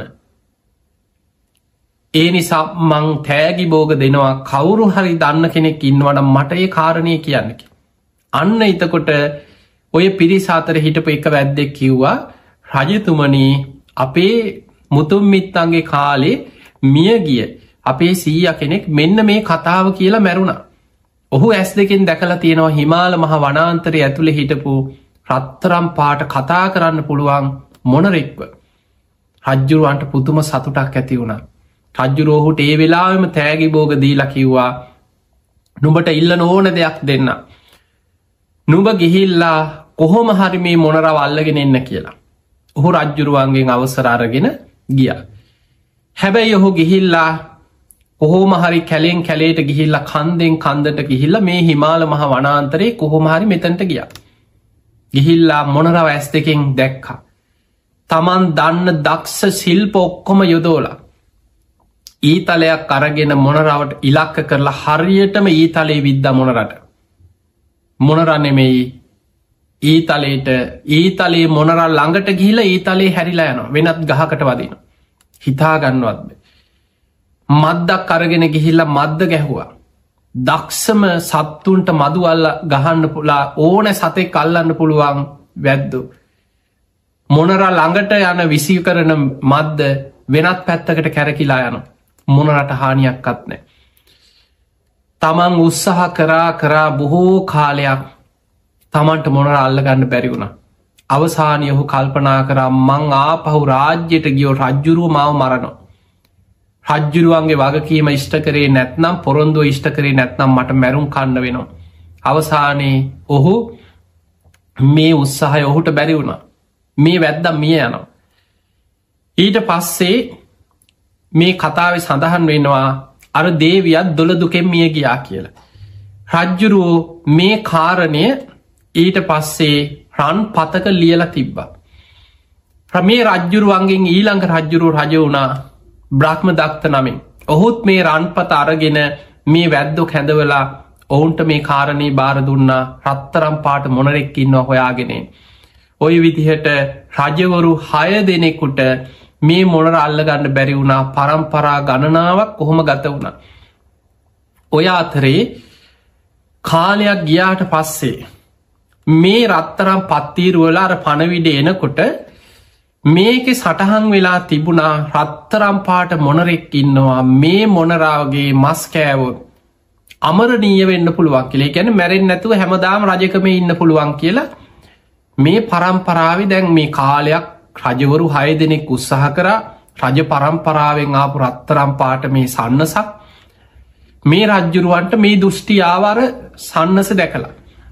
ඒ නිසා මං තෑගි බෝග දෙනවා කවුරු හරි දන්න කෙනෙක් ඉන්නවන මට ඒ කාරණය කියන්නක. අන්න එතකොට ඔය පිරිස අතර හිටපු එක වැද්දෙක් කිව්වා රජතුමනී අපේ මුතුම් මිත්තන්ගේ කාලේ මිය ගිය අපේ සීය කෙනෙක් මෙන්න මේ කතාව කියලා මැරුණා. ඔහු ඇස් දෙකෙන් දැකලා තියෙනවා හිමාල මහ වනාන්තරය ඇතුළේ හිටපු රත්තරම් පාට කතා කරන්න පුළුවන් මොනරෙක්ව. රජ්ජුරුවන්ට පුදුම සතුටක් ඇති වුණා. රජ්ජුරුවහුට ඒ වෙලාවෙම තෑගි බෝග දීලා කිව්වා නුඹට ඉල්ලන ඕන දෙයක් දෙන්න. නුඹ ගිහිල්ලා කොහොම හරි මේ මොනරව අල්ලගෙන එන්න කියලා. ඔහු රජ්ජුරුවන්ගෙන් අවසර අරගෙන ගියා. හැබැයි ඔහු ගිහිල්ලා කොහොම හරි කැලෙන් කැලේට ගිහිල්ලා කන්දෙන් කන්දට ගිහිල්ලා මේ හිමාල මහ වනාන්තරේ කොහොම හරි මෙතැන්ට ගියා. ගිහිල්ලා මොනරව ඇස් දෙකෙන් දැක්කා. තමන් දන්න දක්ෂ ශිල්ප ඔක්කොම යොදෝලා ඊතලයක් අරගෙන මොනරවට ඉලක්ක කරලා හරියටම ඊතලේ විද්ද මොනරට මොනරන්නෙමෙයි ඊතලේට ඊතලේ මොනරල් ළඟට ගිහිලා ඊතලේ හැරිලා යනවා වෙනත් ගහකට වදින හිතාගන්නවත්ද මද්දක් අරගෙන ගිහිල්ලා මද්ද ගැහුවා දක්ෂම සත්තුන්ට මදු අල්ල ගහන්න පුලා ඕන සතෙක් අල්ලන්න පුළුවන් වැද්දු මොනරා ළඟට යන විසි කරන මද්ද වෙනත් පැත්තකට කැරකිලා යන මොනරට හානියක්වත් නෑ. තමන් උත්සාහ කරා කරා බොහෝ කාලයක් තමන්ට මොනර අල්ලගන්න බැරි වුණ. අවසානය ඔහු කල්පනා කරා මං ආපහු රාජ්‍යයට ගියෝ රජ්ජුරුව මාව මරනවා. රජ්ජුරුවන්ගේ වගකීම ඉෂ්ට කරේ නැත්නම් පොරොන්දුව ඉෂ්ට කරේ නැත්නම් මට මැරුම් කන්න වෙනවා. අවසානයේ ඔහු මේ උත්සාහය ඔහුට බැරි වුණා. මේ වැද්දම් මිය යනවා. ඊට පස්සේ මේ කතාව සඳහන් වෙනවා අර දේවියත් දොළ දුකෙන් මිය ගියා කියලා. රජ්ජුරුවෝ මේ කාරණය ඊට පස්සේ රන් පතක ලියලා තිබ්බා. මේ රජ්ජුරුවන්ගෙන් ඊළඟ රජ්ජුරුව රජ වුණා බ්‍රහ්ම දක්ත නමින්. ඔහුත් මේ රන්පත අරගෙන මේ වැද්දොක් හැඳවලා ඔවුන්ට මේ කාරණී බාර දුන්නා රත්තරම් පාට මොනරෙක්කින්න හොයාගෙනෙන්. ඔය විදිහට රජවරු හය දෙනෙකුට මේ මොනර අල්ලගන්න බැරි වුණා පරම්පරා ගණනාවක් කොහොම ගත වුණ. ඔය අතරේ කාලයක් ගියාට පස්සේ මේ රත්තරම් පත්තීරුවල අර පණවිඩ එනකොට මේක සටහන් වෙලා තිබුණා රත්තරම් පාට මොනරෙක් ඉන්නවා මේ මොනරාවගේ මස් කෑවොත් අමරණීය වෙන්න පුළුවන් කියලා. ඒ කියන්නේ මැරෙන්නේ නැතුව හැමදාම රජකම ඉන්න පුළුවන් කියලා මේ පරම්පරාවේ දැන් මේ කාලයක් රජවරු හය දෙනෙක් උත්සාහ කරා රජ පරම්පරාවෙන් ආපු රත්තරම් පාට මේ සන්නසක් මේ රජ්ජුරුවන්ට මේ දෘෂ්ටි ආවර සන්නස දැකලා.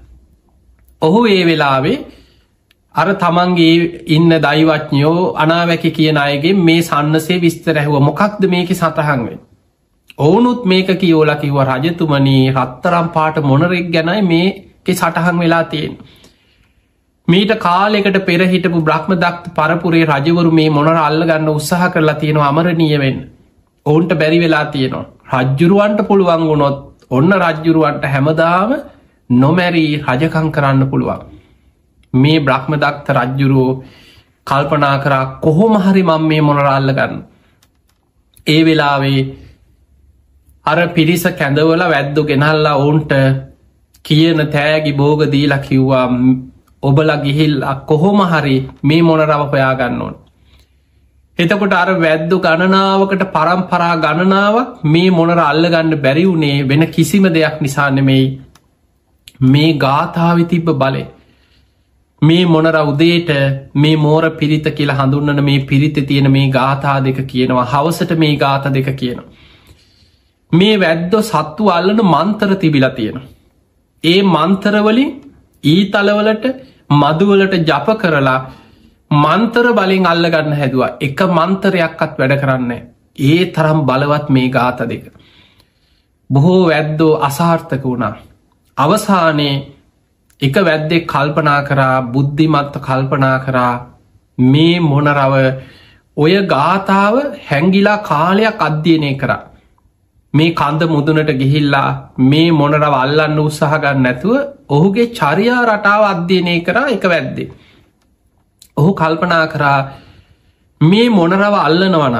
ඔහු ඒ වෙලාවේ අර තමන්ගේ ඉන්න දෛවඥයෝ අනාවැකි කියන අයගේ මේ සන්නසේ විස්තර ඇහුව මොකක්ද මේක සතහන් වෙන්. ඔවුනුත් මේක කියෝලා කිව්ව රජතුමනී රත්තරම් පාට මොනරෙක් ගැනයි මේක සටහන් වෙලා තියෙන. මීට කාලෙකට පෙරහිටපු බ්‍රහ්ම දක්ත පරපුරේ රජවරු මේ මොනර අල්ලගන්න උත්සාහ කරලා තියෙනවා අමරණීයවෙන් ඔවුන්ට බැරි වෙලා තියෙනවා. රජ්ජුරුවන්ට පුළුවන් වුණොත් ඔන්න රජ්ජුරුවන්ට හැමදාම නොමැරී රජකං කරන්න පුළුවන්. මේ බ්‍රහ්ම දක්ත රජ්ජුරුවෝ කල්පනා කරා කොහොම හරි මං මේ මොනර අල්ලගන්න. ඒ වෙලාවේ අර පිරිස කැඳවල වැද්දු ගෙනල්ලා ඔවුන්ට කියන තෑගි බෝග දීලා කිව්වා ඔබලා ගිහිල් කොහොම හරි මේ මොනරව හොයාගන්න ඕන. එතකොට අර වැද්දු ගණනාවකට පරම්පරා ගණනාවක් මේ මොනර අල්ලගන්න බැරි වුණේ වෙන කිසිම දෙයක් නිසා නෙමෙයි මේ ගාථාවි තිබ්බ බලය. මේ මොනර උදේට මේ මෝර පිරිත කියලා හඳුන්නන මේ පිරිත තියෙන මේ ගාථා දෙක කියනවා හවසට මේ ගාථ දෙක කියනවා. මේ වැද්දෝ සත්තු අල්ලන මන්තර තිබිලා තියෙනවා. ඒ මන්තරවලින් ඊතලවලට මදුවලට ජප කරලා මන්තර බලින් අල්ලගන්න හැදවා එක මන්තරයක්කත් වැඩ කරන්න ඒ තරම් බලවත් මේ ගාත දෙක. බොහෝ වැද්දෝ අසාර්ථක වුණා. අවසානයේ එක වැද්දෙක් කල්පනා කරා බුද්ධිමත්ත කල්පනා කරා මේ මොනරව ඔය ගාථාව හැංගිලා කාලයක් අධ්‍යයනය කරා. මේ කන්ද මුදුනට ගිහිල්ලා මේ මොනරව අල්ලන්න උත්සාහ ගන්න නැතුව ඔහුගේ චර්යා රටාව අධ්‍යයනය කරා එක වැද්දේ. ඔහු කල්පනා කරා මේ මොනරව අල්ලනවනම්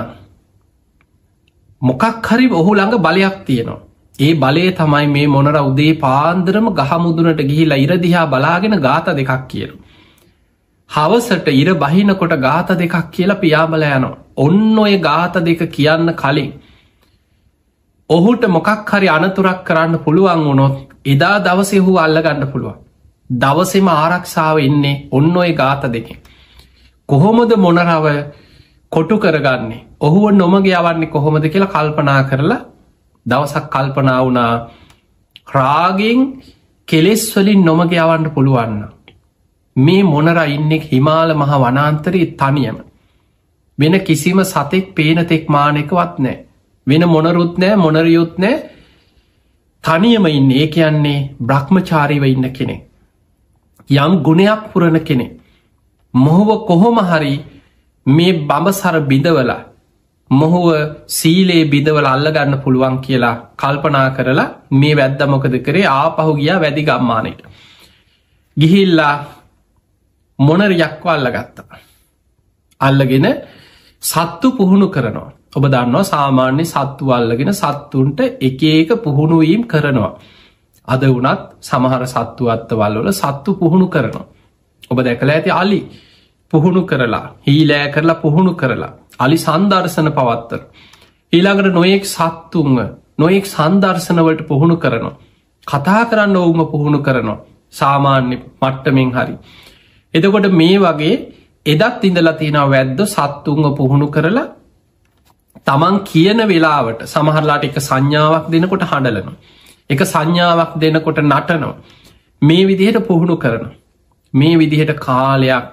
මොකක් හරි ඔහු ළඟ බලයක් තියෙනවා. ඒ බලය තමයි මේ මොනර උදේ පාන්දරම ගහමුදුනට ගිහිලා ඉර දිහා බලාගෙන ගාත දෙකක් කියනවා. හවසට ඉර බහිනකොට ගාත දෙකක් කියලා පියාඹල යනවා. ඔන්න ඔය ගාත දෙක කියන්න කලින් ඔහුට මොකක් හරි අනතුරක් කරන්න පුළුවන් වුණොත් එදා දවසේ ඔහු අල්ලගන්න පුළුවන්. දවසේම ආරක්ෂාව ඉන්නේ ඔන්න ඔය ගාත දෙකෙන්. කොහොමද මොනරව කොටු කරගන්නේ? ඔහුව නොමග යවන්නේ කොහොමද කියලා කල්පනා කරලා දවසක් කල්පනා වුණා රාගෙන් කෙලෙස් වලින් නොමග යවන්න පුළුවන්. මේ මොනර ඉන්නේ හිමාල මහ වනාන්තරයේ තනියම. වෙන කිසිම සතෙක් පේන තෙක් මානෙකවත් නැහැ. වෙන මොනරුත් නෑ මොනරියුත් නෑ තනියම ඉන්න. ඒ කියන්නේ බ්‍රහ්මචාරීව ඉන්න කෙනෙක්. යම් ගුණයක් පුරණ කෙනෙක්. මොහුව කොහොම හරි මේ බඹසර බිඳවලා මොහුව සීලේ බිඳවල අල්ලගන්න පුළුවන් කියලා කල්පනා කරලා මේ වැද්ද මොකද කරේ ආපහු ගියා වැදි ගම්මානයට. ගිහිල්ලා මොනරියක්ව අල්ලගත්තා. අල්ලගෙන සත්තු පුහුණු කරනවා. ඔබ දන්නවා සාමාන්‍ය සත්තු අල්ලගෙන සත්තුන්ට එක එක පුහුණුවීම් කරනවා. අද වුණත් සමහර සත්තු අත්තවල් වල සත්තු පුහුණු කරනවා. ඔබ දැකලා ඇති අලි පුහුණු කරලා හීලෑ කරලා පුහුණු කරලා අලි සංදර්ශන පවත්තර. ඊළඟට නොයෙක් සත්තුන්ව නොයෙක් සංදර්ශනවලට පුහුණු කරනවා. කතා කරන්න ඔවුම පුහුණු කරනවා. සාමාන්‍ය මට්ටමින් හරි. එතකොට මේ වගේ එදත් ඉඳලා තියෙන වැද්ද සත්තුන්ව පුහුණු කරලා තමන් කියන වෙලාවට සමහරලාට එක සංඥාවක් දෙනකොට හඬලනවා. එක සංඥාවක් දෙනකොට නටනවා. මේ විදිහට පුහුණු කරනවා. මේ විදිහට කාලයක්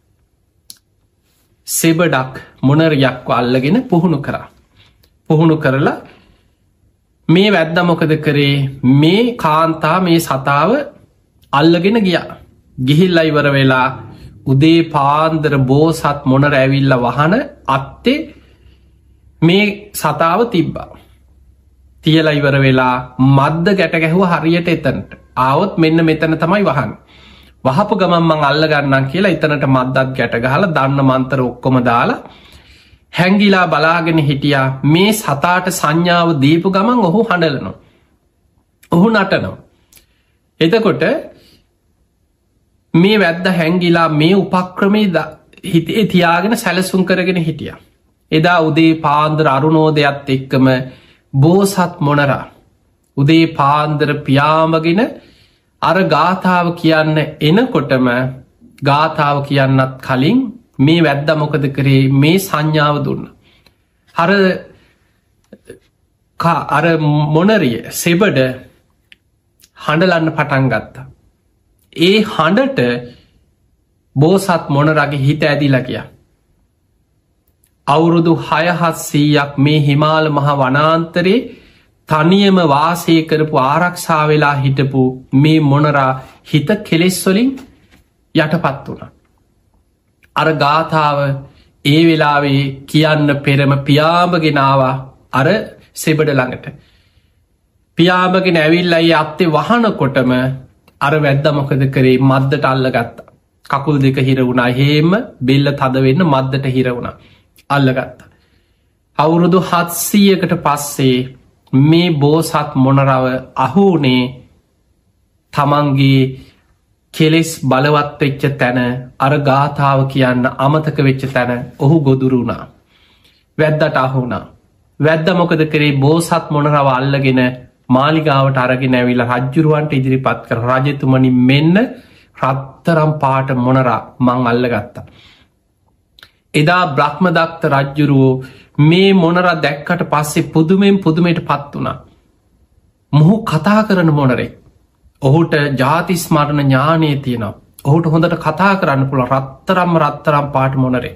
සෙබඩක් මොනරියක්ව අල්ලගෙන පුහුණු කරා. පුහුණු කරලා මේ වැද්ද මොකද කරේ මේ කාන්තා මේ සතාව අල්ලගෙන ගියා. ගිහිල්ලා ඉවර වෙලා උදේ පාන්දර බෝසත් මොනර ඇවිල්ල වහන අත්තේ මේ සතාව තිබ්බා. තියලා ඉවර වෙලා මද්ද ගැට ගැහුව හරියට එතනට. ආවොත් මෙන්න මෙතන තමයි වහන්. වහපු ගමන් මං අල්ලගන්නම් කියලා එතනට මද්දත් ගැට ගහලා දන්න මන්තර ඔක්කොම දාලා හැංගිලා බලාගෙන හිටියා. මේ සතාට සංඥාව දීපු ගමන් ඔහු හඬලනවා. ඔහු නටනවා. එතකොට මේ වැද්ද හැංගිලා මේ උපක්‍රමේ හිතේ තියාගෙන සැලසුම් කරගෙන හිටියා. එදා උදේ පාන්දර අරුණෝදයත් එක්කම බෝසත් මොනරා උදේ පාන්දර පියාමගෙන අර ගාථාව කියන්න එනකොටම ගාථාව කියන්නත් කලින් මේ වැද්ද මොකද කරේ මේ සංඥාව දුන්න. අර අර මොනරිය සෙබඩ හඬලන්න පටන් ගත්තා. ඒ හඬට බෝසත් මොනරගේ හිත ඇදිලා ගියා. අවුරුදු හයහත්සීයක් මේ හිමාල මහ වනාන්තරේ තනියම වාසය කරපු ආරක්ෂා වෙලා හිටපු මේ මොනරා හිත කෙලෙස් වලින් යටපත් වුණා. අර ගාථාව ඒ වෙලාවේ කියන්න පෙරම පියාඹගෙනවා අර සෙබඩ ළඟට. පියාඹගෙන ඇවිල්ලා ඒ අත්තේ වහනකොටම අර වැද්ද මොකද කරේ මද්දට අල්ල ගත්තා. කකුල් දෙක හිර වුණා. හේම බෙල්ල තද වෙන්න මද්දට හිර වුණා. අල්ලගත්තා. අවුරුදු හත්සීයකට පස්සේ මේ බෝසත් මොනරව අහුනේ තමන්ගේ කෙලෙස් බලවත් වෙච්ච තැන අර ගාථාව කියන්න අමතක වෙච්ච තැන ඔහු ගොදුරු වුණා. වැද්දට අහුණා. වැද්ද මොකද කරේ බෝසත් මොනරව අල්ලගෙන මාලිගාවට අරගෙන ඇවිල්ලා රජ්ජුරුවන්ට ඉදිරිපත් කර රජතුමනි මෙන්න රත්තරම් පාට මොනරා මං අල්ලගත්තා. එදා බ්‍රහ්මදත්ත රජ්ජුරුවෝ මේ මොනර දැක්කට පස්සේ පුදුමෙන් පුදුමයට පත් වුණා. මොහු කතා කරන මොනරේ. ඔහුට ජාතිස්මරණ ඥානය තියෙනවා. ඔහුට හොඳට කතා කරන්න පුළ රත්තරම් රත්තරම් පාට මොනරේ.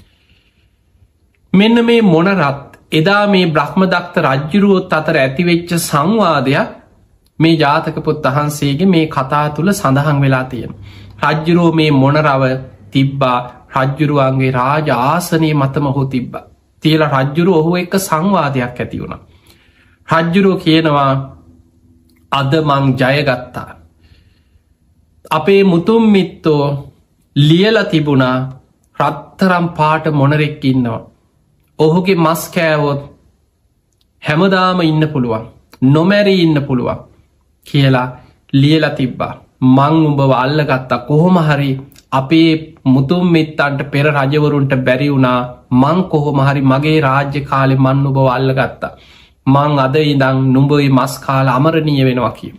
මෙන්න මේ මොනරත් එදා මේ බ්‍රහ්මදත්ත රජ්ජුරුවොත් අතර ඇතිවෙච්ච සංවාදයක් මේ ජාතක පොත් වහන්සේගේ මේ කතා තුළ සඳහන් වෙලා තියෙන. රජ්ජුරුවෝ මේ මොනරව තිබ්බා රජ්ජුරුවන්ගේ රාජ ආසනය මතම හෝ තිබ්බ. තියල රජ්ජුරු ඔහු එක සංවාදයක් ඇති වුණ. රජ්ජුරුව කියනවා අද මං ජයගත්තා. අපේ මුතුම් මිත්තෝ ලියල තිබුණා රත්තරම් පාට මොනරෙක් ඉන්නවා. ඔහුගේ මස් කෑවොත් හැමදාම ඉන්න පුළුවන්. නොමැරී ඉන්න පුළුවන් කියලා ලියල තිබ්බා. මං උඹව අල්ල ගත්තා. කොහොම හරි අපේ මුතුම් මිත්තන්ට පෙර රජවරුන්ට බැරි වුණා. මං කොහොම හරි මගේ රාජ්‍ය කාලෙ මන් උඹව අල්ල ගත්තා. මං අද ඉදං නුඹයි මස් කාල අමරණීය වෙනවා කිය.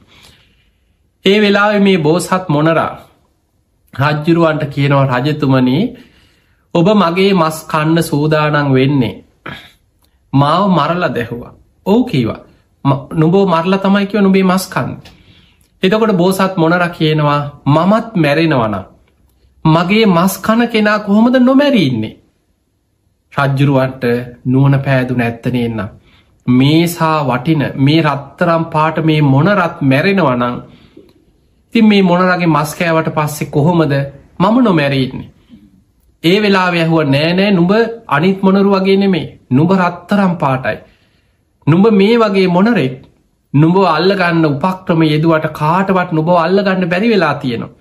ඒ වෙලාවෙ මේ බෝසත් මොනරා රජ්ජුරුවන්ට කියනවා රජතුමනී ඔබ මගේ මස් කන්න සූදානන් වෙන්නේ. මාව මරල දැහවා. ඕ කීවා නුබෝ මරල තමයි කියව නුබේ මස් කන්න. එතකොට බෝසත් මොනර කියනවා මමත් මැරෙනවන. මගේ මස් කන කෙනා කොහොමද නොමැරීන්නේ. රජ්ජුරුවන්ට නුවන පෑදුන ඇත්තන එන්න. මේසා වටින මේ රත්තරම් පාට මේ මොනරත් මැරෙනවනං ති මේ මොනරගේ මස් කෑවට පස්සෙ කොහොමද මම නොමැරෙන්නේ. ඒ වෙලා ඇහුව නෑනෑ නුඹ අනිත් මොනරු වගේ නෙමේ නුඹ රත්තරම් පාටයි. නුඹ මේ වගේ මොනරෙක් නුඹ අල්ලගන්න උපක්‍රම යෙදුවට කාටවත් නුබ අල්ලගන්න බැරි වෙලා තියෙනවා.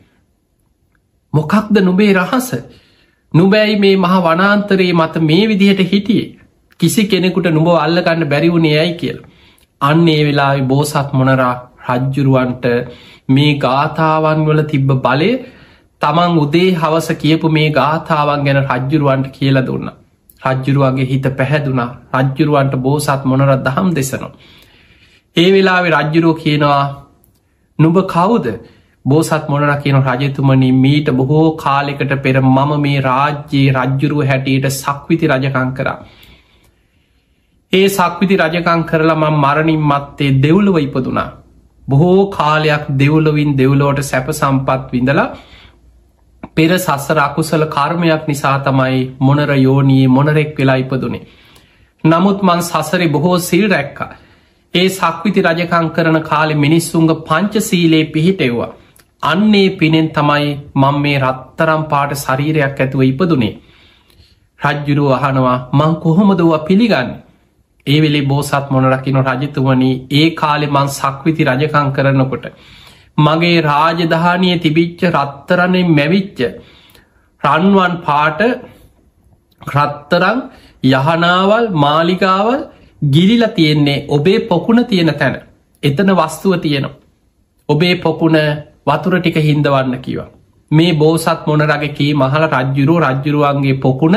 මොකක්ද නුබේ රහස නුබැයි මේ මහ වනාන්තරයේ මත මේ විදිහට හිටියේ කිසි කෙනෙකුට නුඹ අල්ලගන්න බැරිවුණේ යයි කියල. අන්න ඒ වෙලා බෝසත් මොනරා රජ්ජුරුවන්ට මේ ගාථාවන් වල තිබ්බ බලය තමන් උදේ හවස කියපු මේ ගාථාවන් ගැන රජ්ජුරුවන්ට කියල දුන්න. රජ්ජුරුවන්ගේ හිත පැහැදුනා රජ්ජුරුවන්ට බෝසත් මොනරත් දහම් දෙසනවා. ඒ වෙලාවෙ රජ්ජුරුව කියනවා නුඹ කවුද බෝසත් මොනර කියන රජතුමනි මීට බොහෝ කාලෙකට පෙර මම මේ රාජ්‍යයේ රජ්ජුරුව හැටියට සක්විති රජකං කරා. ඒ සක්විති රජකං කරලා මං මරණින් මත්තේ දෙව්ලොව ඉපදුනා. බොහෝ කාලයක් දෙව්ලොවින් දෙව්ලෝට සැප සම්පත් විඳලා පෙර සස්සර අකුසල කර්මයක් නිසා තමයි මොනර යෝනී මොනරෙක් වෙලා ඉපදුනේ. නමුත් මං සසරේ බොහෝ සිල් රැක්ක. ඒ සක්විති රජකං කරන කාලෙ මිනිස්සුන්ග පංච සීලේ පිහිටෙව්වා. අන්නේ පිනෙන් තමයි මං මේ රත්තරම් පාට ශරීරයක් ඇතුව ඉපදුනේ. රජ්ජුරුව අහනවා මං කොහොමදවා පිළිගන්න. ඒ වෙලේ බෝසත් මොනරකින රජතුවනී ඒ කාලෙ මං සක්විති රජකං කරනකොට. මගේ රාජධානය තිබිච්ච රත්තරණය මැවිච්ච රන්වන් පාට රත්තරං යහනාවල් මාලිකාවල් ගිලිල තියෙන්නේ ඔබේ පොකුණ තියෙන තැන. එතන වස්තුව තියෙනවා. ඔබේ පොකුණ වතුර ටික හින්දවන්න කිව. මේ බෝසත් මොනරගේ කී මහල රජ්ජුරුව රජ්ජුරුවන්ගේ පොකුණ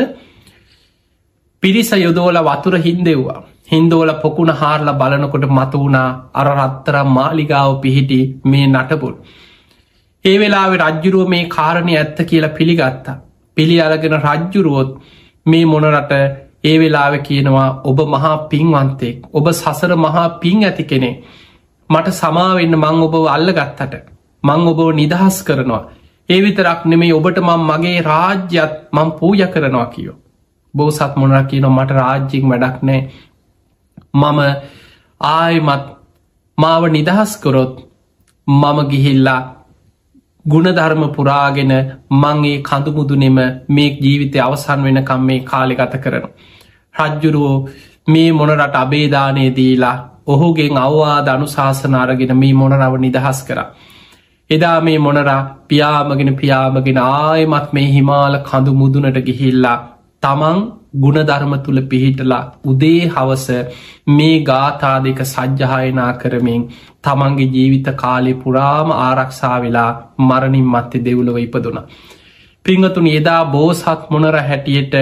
පිරිස යොදෝල වතුර හින්දෙව්වා. හින්දෝල පොකුණ හාරල බලනකොට මතු වුණා අර රත්තරම් මාලිගාව පිහිටි මේ නටපුල්. ඒ වෙලාවෙ රජ්ජුරුව මේ කාරණය ඇත්ත කියලා පිළිගත්තා. පිළි අරගෙන රජ්ජුරුවොත් මේ මොනරට ඒ වෙලාව කියනවා ඔබ මහා පින්වන්තෙක් ඔබ සසර මහා පින් ඇති කෙනෙ මට සමාවෙන්න මං ඔබ අල්ල ගත්තට මං ඔබ නිදහස් කරනවා. ඒ විතරක් නෙමේ ඔබට මං මගේ රාජ්‍යත් මං පූජ කරනවා කියෝ. බෝසත් මොනර කියන මට රාජ්‍යික් වැඩක් නෑ. මම ආයමත් මාව නිදහස් කොරොත් මම ගිහිල්ලා ගුණධර්ම පුරාගෙන මංගේ කඳුමුදුනෙම මේ ජීවිතය අවසන් වෙනකම් මේ කාලෙ ගත කරන. රජ්ජුරුවෝ මේ මොනරට අබේදානය දීලා ඔහුගෙන් අවවාද අනුශාසන අරගෙන මේ මොනරව නිදහස් කර. එදා මේ මොනරා පියාමගෙන පියාමගෙන ආයමත් මේ හිමාල කඳු මුදුනට ගිහිල්ලා තමන් ගුණධර්ම තුළ පිහිටලා උදේ හවස මේ ගාථා දෙක සජ්්‍යහයනා කරමින් තමන්ගේ ජීවිත කාලෙ පුරාම ආරක්ෂා වෙලා මරණින් මත්තෙ දෙව්ලොව ඉපදුන. පිංහතුන එදා බෝසත් මොනර හැටියට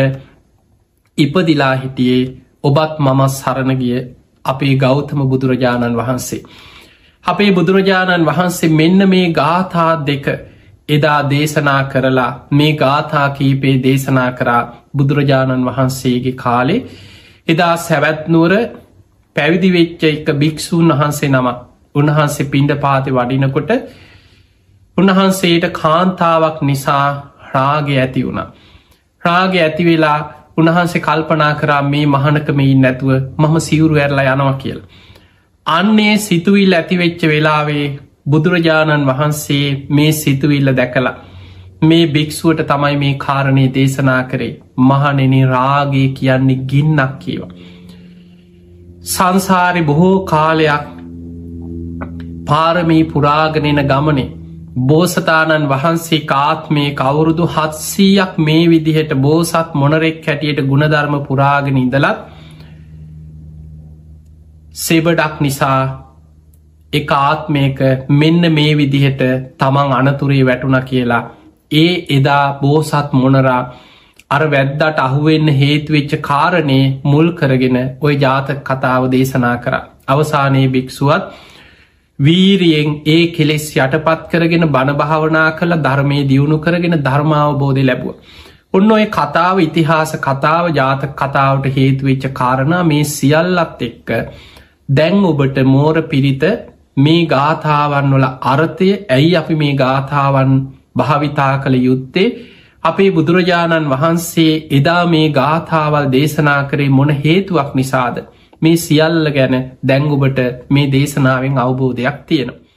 ඉපදිලා හිටියේ ඔබත් මමත් සරණගිය අපේ ගෞතම බුදුරජාණන් වහන්සේ. අපේ බුදුරජාණන් වහන්සේ මෙන්න මේ ගාථා දෙක එදා දේශනා කරලා මේ ගාථා කීපේ දේශනා කරා බුදුරජාණන් වහන්සේගේ කාලේ එදා සැවැත්නුවර පැවිදිවෙච්ච එක භික්‍ෂූන් වහන්සේ නම උන්වහන්සේ පිණ්ඩ පාති වඩිනකොට උන්වහන්සේට කාන්තාවක් නිසා රාග ඇති වුණ. රාග ඇතිවෙලා උන්වහන්සේ කල්පනා කරා මේ මහනකමයින් නැතුව මම සිවුරු ඇරලා යනවා කියල. අන්නේ සිතුවිල් ඇතිවෙච්ච වෙලාවේ බුදුරජාණන් වහන්සේ මේ සිතුවිල්ල දැකලා මේ භික්‍ෂුවට තමයි මේ කාරණය දේශනා කරේ මහනෙන රාගේ කියන්නේ ගින්නක් කියව. සංසාරි බොහෝ කාලයක් පාරමී පුරාගණන ගමනේ බෝසතාණන් වහන්සේ කාත්මය කවුරුදු හත්සීයක් මේ විදිහට බෝසත් මොනරෙක් හැටියට ගුණධර්ම පුරාගෙන ඉඳලත් සෙබඩක් නිසා එක ආත්මයක මෙන්න මේ විදිහට තමන් අනතුරේ වැටුණ කියලා ඒ එදා බෝසත් මොනරා අර වැද්දාට අහුවෙන්න හේතුවෙච්ච කාරණය මුල් කරගෙන ඔය ජාතක කතාව දේශනා කර අවසානයේ භික්‍ෂුවත් වීරියෙන් ඒ කෙලෙස් යටපත් කරගෙන බණභාවනා කළ ධර්මය දියුණු කරගෙන ධර්මාවබෝධය ලැබුව. ඔන්න ඔය කතාව ඉතිහාස කතාව ජාතක කතාවට හේතුවෙච්ච කාරණා මේ සියල්ලත් එක්ක දැන් ඔබට මෝර පිරිත මේ ගාථාවන් වල අර්ථය ඇයි අපි මේ ගාථාවන් භාවිතා කළ යුත්තේ අපේ බුදුරජාණන් වහන්සේ එදා මේ ගාථාවල් දේශනා කරේ මොන හේතුවක් නිසාද මේ සියල්ල ගැන දැන් ඔබට මේ දේශනාවෙන් අවබෝධයක් තියෙනවා.